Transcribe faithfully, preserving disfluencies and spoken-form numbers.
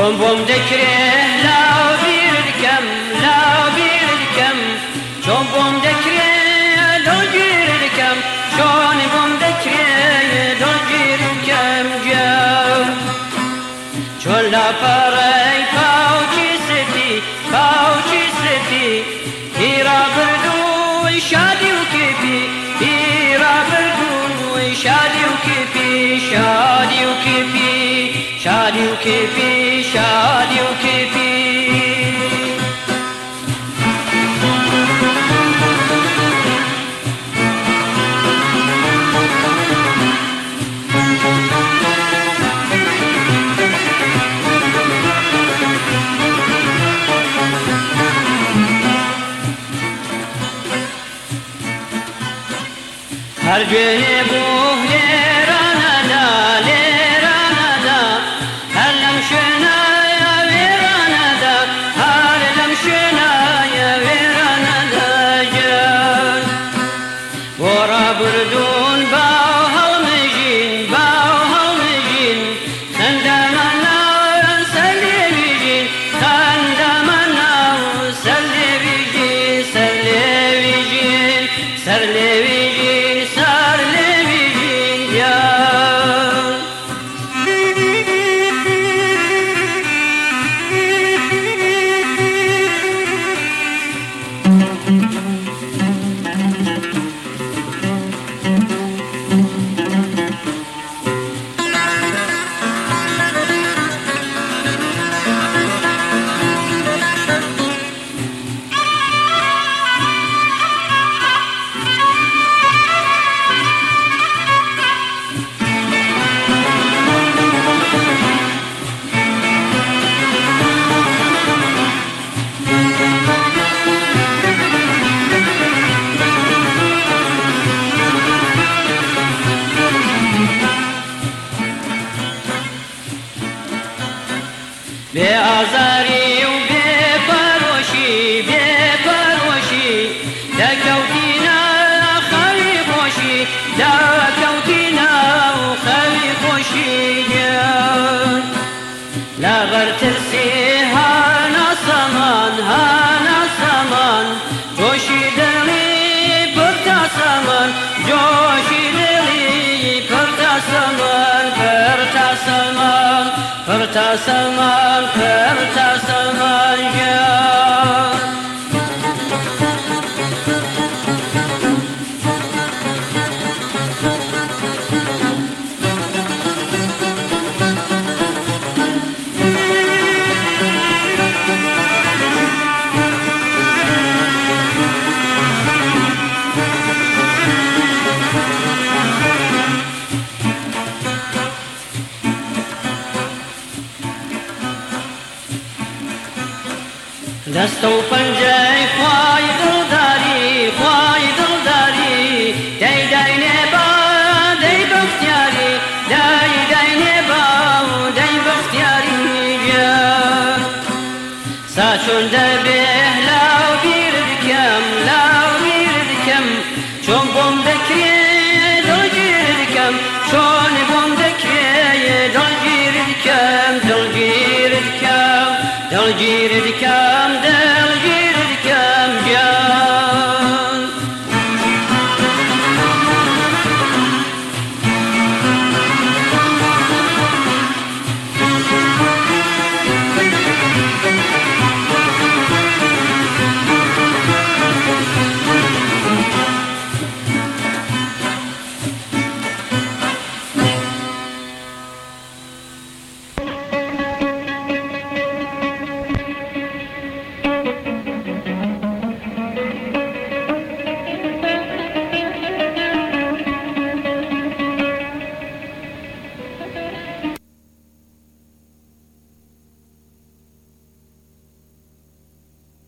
بوم بوم دکره لا بیرکم لا بیرکم چون بوم دکره لا بیرکم چون بوم دکره لا بیرکم جا چون لا پرای پاوچی ستی پاوچی ستی پیرا بردو شادی و کپی پیرا بردو شادی و کپی شادی و کپی شادی و کپی شادی و کپی هر جوه بو لیرانا دا لیرانا دا هر لمشنا یا ویرانا دا هر لمشنا یا ویرانا دا جان ورا بردون باو هلمجین باو هلمجین سندمنا سلیویجین سندمنا سلیویجین سلیویجین سلیویجین بی آزاری و بی پروشی بی پروشی دا کوتینا خوی خوشی دا کوتینا خوی خوشی جان لغر ترسی هانا سامان هانا سامان جوشی دلی پرتا سامان جوشی دلی پرتا سامان پرتا سامان پرتا سامان پرتا سامان جان دست و پنجه خوای دل